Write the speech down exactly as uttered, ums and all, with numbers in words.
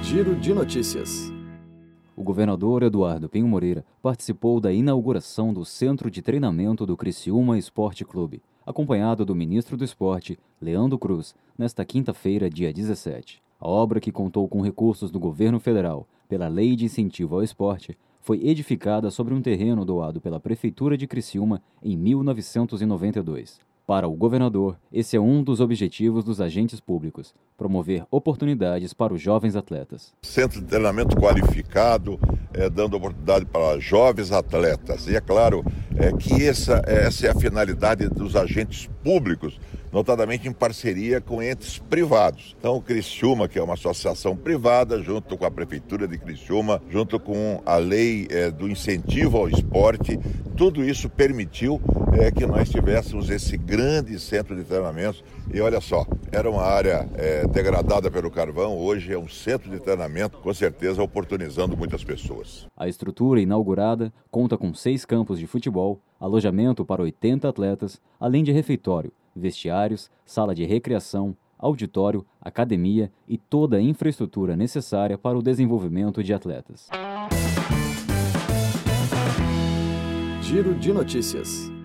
Giro de Notícias. O governador Eduardo Pinho Moreira participou da inauguração do Centro de Treinamento do Criciúma Esporte Clube, acompanhado do ministro do Esporte, Leandro Cruz, nesta quinta-feira, dia dezessete. A obra, que contou com recursos do governo federal pela Lei de Incentivo ao Esporte, foi edificada sobre um terreno doado pela Prefeitura de Criciúma em mil novecentos e noventa e dois. Para o governador, esse é um dos objetivos dos agentes públicos: promover oportunidades para os jovens atletas. Centro de treinamento qualificado, é, dando oportunidade para jovens atletas. E é claro é, que essa, essa é a finalidade dos agentes públicos, notadamente em parceria com entes privados. Então o Criciúma, que é uma associação privada, junto com a Prefeitura de Criciúma, junto com a lei é, do incentivo ao esporte, tudo isso permitiu é, que nós tivéssemos esse grande centro de treinamento. E olha só, era uma área é, degradada pelo carvão, hoje é um centro de treinamento, com certeza oportunizando muitas pessoas. A estrutura inaugurada conta com seis campos de futebol, alojamento para oitenta atletas, além de refeitório, vestiários, sala de recreação, auditório, academia e toda a infraestrutura necessária para o desenvolvimento de atletas. Giro de Notícias.